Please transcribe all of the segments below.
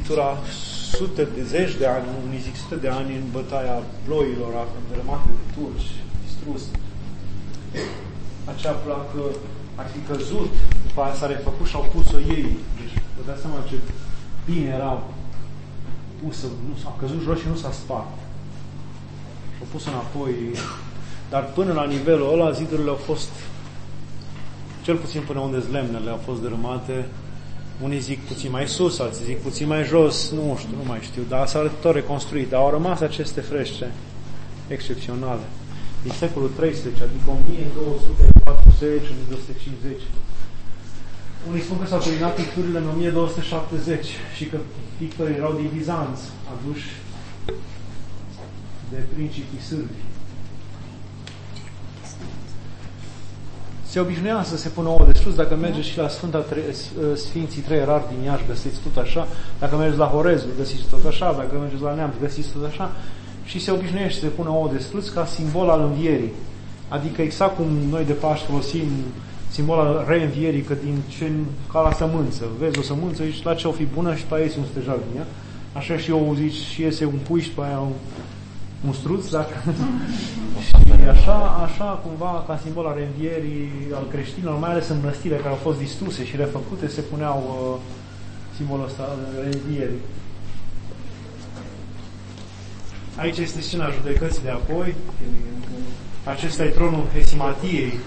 Scriptura sute de zeci de ani, unii zic sute de ani, în bătaia ploilor, rămate de turci, distrus. Acea placă ar fi căzut, după aia s-a refăcut și au pus-o ei. Deci, vă dați seama ce bine era pusă, nu s-a căzut jos și nu s-a spart. Și au pus înapoi. Dar până la nivelul ăla, zidurile au fost, cel puțin până unde lemnele au fost dărâmate. Unii zic puțin mai sus, alții zic puțin mai jos, nu știu, nu mai știu, dar s-a tot reconstruit. Dar au rămas aceste frește excepționale. Din secolul 13, adică 1240, 1250. Unii spun că s-au terminat picturile în 1270 și că pictorii erau din Bizanț, aduși de principii sârbi. Se obișnuia să se pună ouă de sus. Dacă mergeți și la Sfinții Trei Erari din Iași, găsiți tot așa. Dacă mergeți la Horezul, găsiți tot așa. Dacă mergeți la Neamț, găsiți tot așa. Și se obișnuiește să se pună ouă de sus ca simbol al învierii. Adică exact cum noi de Paști folosim simbol al reînvierii, că ca la sămânță. Vezi o sămânță, zici la ce o fi bună și pe aia iese un stejar din ea. Așa și eu zici și iese un pui și pe aia un struț, dacă... și așa cumva, ca simbol al reînvierii al creștinilor, mai ales în mănăstirile care au fost distruse și refăcute, se puneau simbolul ăsta al reînvierii. Aici este scena judecății de apoi. Acesta e tronul Hesimatiei.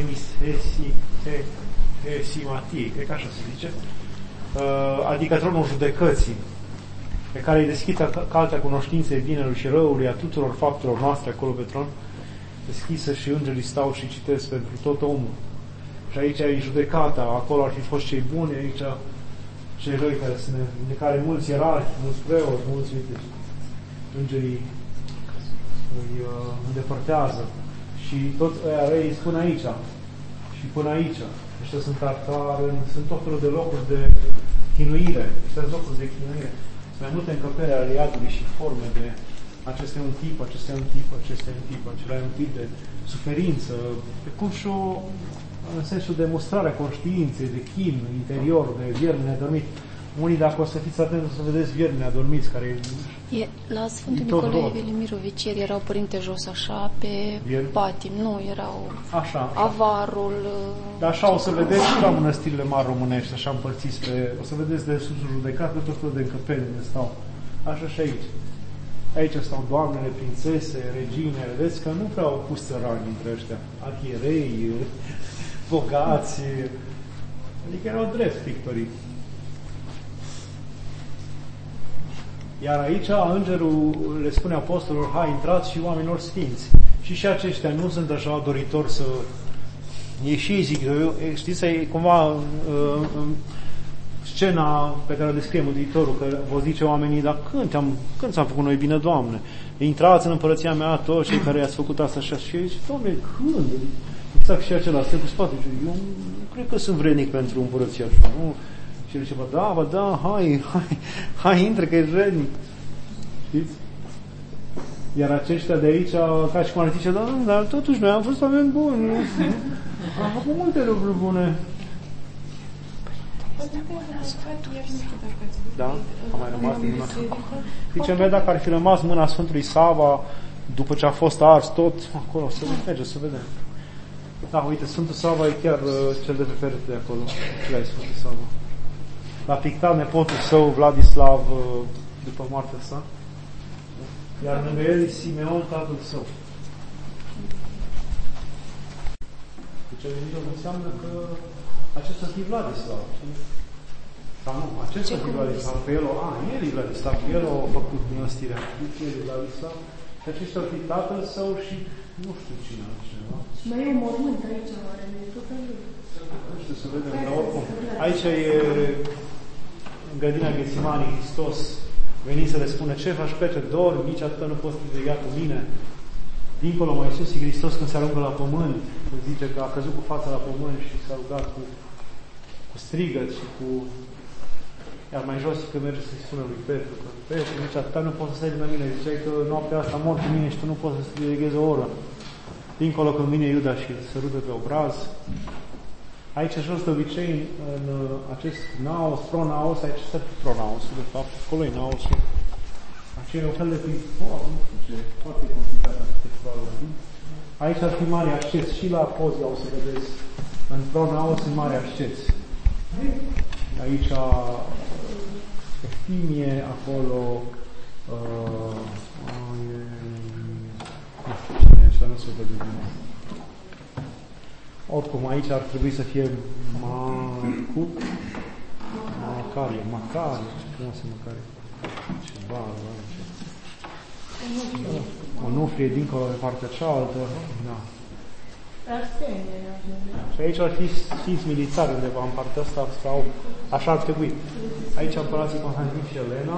Hesimatiei, cred că așa se zice. Adică tronul judecății, pe care îi deschidă caltea cunoștinței binelui și răului, a tuturor faptelor noastre acolo pe tron, deschisă și îngerii stau și citesc pentru tot omul. Și aici e judecata, acolo ar fi fost cei buni, aici cei răi de care mulți ierarhi, mulți preoți, mulți, uite, îngerii îi îndepărtează. Și toți ăia răi îi spun aici și până aici. Ăștia sunt tartari, sunt tot felul de locuri de chinuire. Ăștia sunt locuri de chinuire. Sunt mai multe încăpere ale iadului și forme de acesta e un tip, acesta e un tip, acesta e un tip, acela e un tip de suferință, precum și în sensul de mostrarea conștiinței, de chin interior, de viermi nedormit. Unii, dacă o să fiți atenți, o să vedeți viermi adormiți, care la Sfântul Nicolae Velimirovici erau părinte jos așa, pe patim, nu, erau așa. Avarul... Dar așa o să vedeți și la mănăstirile mari românești, așa împărțiți pe... O să vedeți de sus judecat pe tot felul de încăperi unde stau. Așa și aici. Aici stau doamnele, prințese, regine, vedeți că nu prea au pus țărani dintre ăștia. Arhierei, bogați, adică erau drept pictorii. Iar aici îngerul le spune apostolilor, hai, intrați și oamenilor sfinți. Și aceștia nu sunt așa doritori să... Ei și zic, știți, e cumva scena pe care o descrie Mântuitorul, că vă zice oamenii, dar când ți-am făcut noi bine, Doamne? Intrați în împărăția mea toți cei care i-ați făcut asta și așa. Și zice, Doamne, când? Exact și acela, stă cu spate. Eu nu cred că sunt vrednic pentru împărăția așa, nu? Și el zice, da, hai, intră, că e vrednic. Știți? Iar aceștia de aici, ca și cum ar zice, dar totuși noi am fost oameni buni. Am făcut multe lucruri bune. Da? A mai rămas din mâna. Zice, dacă ar fi rămas mâna Sfântului Sava, după ce a fost ars tot, acolo, să merge, să vedem. Da, uite, Sfântul Sava e chiar cel de pe perete de acolo. Ce ai Sfântul Sava? L-a pictat nepotul său, Vladislav, după moartea sa. Iar lângă el e Simeon, tatăl său. Deci, înseamnă că acesta e Vladislav, știi? Sau nu, acesta e Vladislav, că el e Vladislav, că el a făcut mănăstirea. El e Vladislav. Și acesta ar fi tatăl său și nu știu cine altcineva. Și mai e un mormânt aici, oare? Nu știu, să vedem, dar oricum. Aici e în grădina Ghețimanii, Hristos veni să le spune, ce faci, Petre, dormi, nici atât nu poți privilegea cu mine. Dincolo mai sus e Hristos când se aruncă la pământ, când zice că a căzut cu fața la pământ și s-a rugat cu strigăt și cu... Iar mai jos că merge să-i spună lui Petru, că Petru, nici atât nu poți să stai lângă mine, ziceai că noaptea asta mor cu mine și tu nu poți să-ți veghezi o oră. Dincolo când vine Iuda și se rude pe obraz. Aici jos, de obicei, în acest naos, pronaos, aici este pronaosul, de fapt, acolo e naosul. Aceea e un fel de pictură, nu știu ce, foarte complicată arhitecturală. Aici ar fi mare ascet, și la pozia o să vedeți, în pronaos în mare ascet. Aici Eftimie, acolo nu știu cine e, așa nu se vede bine. Oricum, aici ar trebui să fie Macarie, ce frumos e Macarie. Ceva, Onufrie dincolo de partea cealaltă. Da. Și aici ar fi sfinți militari undeva în partea asta, sau așa ar trebui. Aici împărații Constantin și Elena.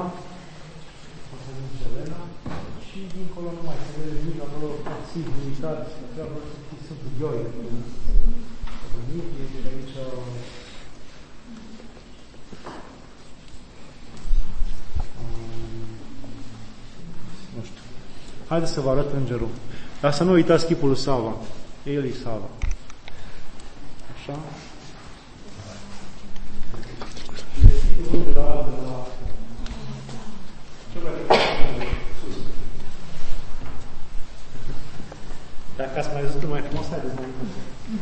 Și dincolo nu mai se vede nimic, acolo sfinți militari, treaba să fie Sfântul Gheorghe. Și aici nu știu. Haideți să vă arăt îngerul. Dar să nu uitați chipul lui Sava. El e Sava. Așa. Dacă ați mai văzut mai frumos, haideți mai mult.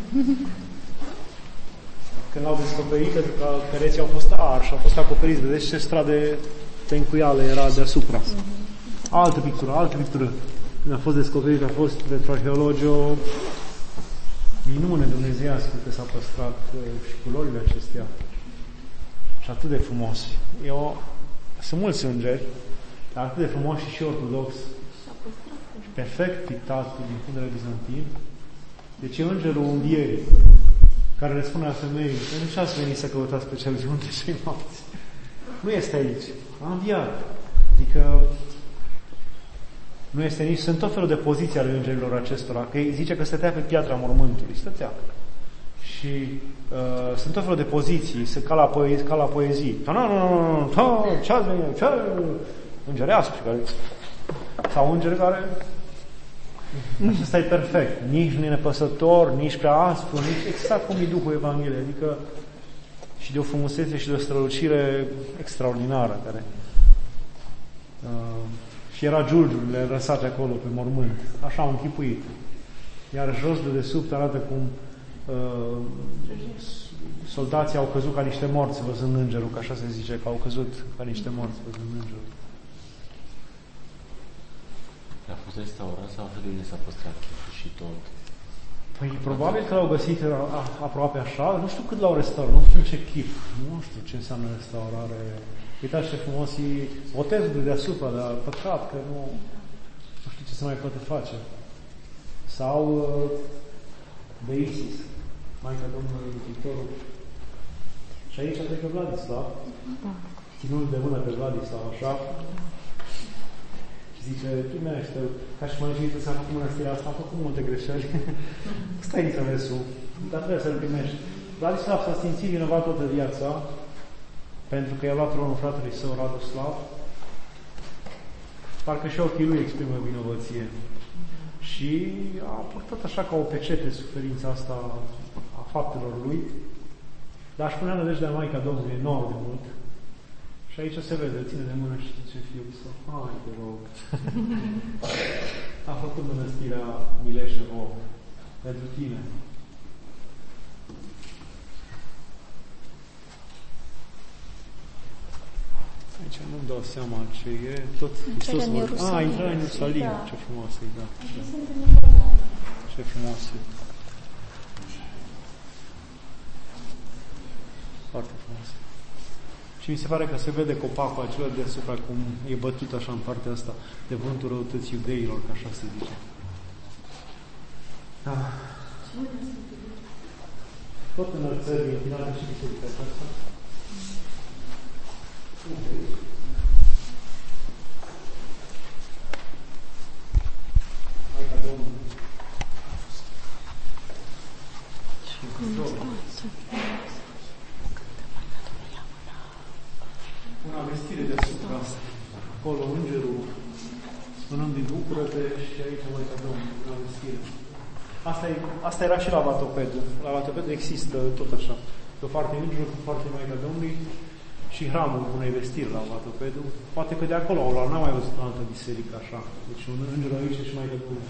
Când l-au descoperit, pentru că pereții au fost arși, au fost acoperiți. Vedeți ce strade tencuială era deasupra. Altă pictură. Când a fost descoperit, a fost pentru arheologi o minune dumnezeiască că s-a păstrat și culorile acestea. Și atât de frumos. Sunt mulți îngeri, dar atât de frumos și ortodox. Și perfect pictat din punct de vedere bizantin. Deci e îngerul învierii, care le spune la femei, de ce ați venit să căutați pe cel unde și noapte? Nu este aici. A înviat. Adică nu este nici... Sunt tot felul de poziții ale îngerilor acestora. Că zice că stătea pe piatra mormântului. Stătea. Și sunt tot felul de poziții. Sunt ca la poezii. Nu. Ce ați venit? Ce? Îngerească. Sau îngeri care... Acesta e perfect. Nici nu e nepăsător, nici prea aspru, nici exact cum e Duhul Evangheliei. Adică și de o frumusețe și de o strălucire extraordinară. Care... Și era giulgiurile lăsate acolo pe mormânt. Așa au închipuit. Iar jos de desubt arată cum soldații au căzut ca niște morți văzând îngerul, că așa se zice, că au căzut ca niște morți văzând îngerul. A fost restaurat sau așa de unde s-a păstrat chipul și tot? Păi probabil că l-au găsit aproape așa, nu știu cât l-au restaurat, nu știu ce chip, nu știu ce înseamnă restaurare. Uitați ce frumos e botezul de deasupra, dar păcat că nu știu ce se mai poate face. Sau de Isis, Maica Domnului Mântuitorul. Și aici trece Vladislav, ținut de mână pe Vladislav, așa, și zice, primește-l, ca și mănăcită s-a făcut mănăstirea asta, a făcut multe greșeli. Stai înțelesul, dar trebuie să-l primești. Vladislav s-a simțit vinovat toată viața, pentru că i-a luat tronul fratelui său, Radoslav. Parcă și ochii lui exprimă vinovăție. Și a purtat așa ca o pecete suferința asta a faptelor lui. Dar își punea nădejdea Maica Domnului enorm de mult. Și aici se vede, ține de mână și zice fiul său, hai te rog. A făcut mănăstirea Mileșevo pentru tine. Aici nu-mi dau seama ce e. Tot Hristos a intrat în Ierusalim. Da. Ce frumos e, da. Ce frumos e. Foarte frumos. Și mi se pare că se vede copacul acela deasupra cum e bătut așa în partea asta de vântul răutății iudeilor, că așa se zice. Da. Tot înălțării închinate și biserica aceasta. Maica Domnului. Una vestire deasupra, acolo îngerul spunând-i bucură-te și aici Maica Domnului, una vestire. Asta era și la Vatopedul. La Vatopedul există tot așa. Pe foarte mijloc, pe foarte Maica Domnului și hramul Bunei Vestiri la Vatopedul. Poate că de acolo, n-am mai văzut o altă biserică așa. Deci un înger aici și mai de bun.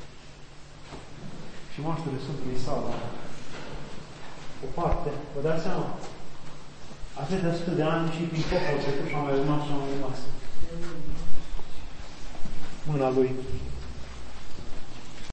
Și moaștele Sfântului Sava. O parte, vă dați seama? Atâtea sute de ani și prin foc au trecut și au mai rămas și au mai rămas. Mâna lui.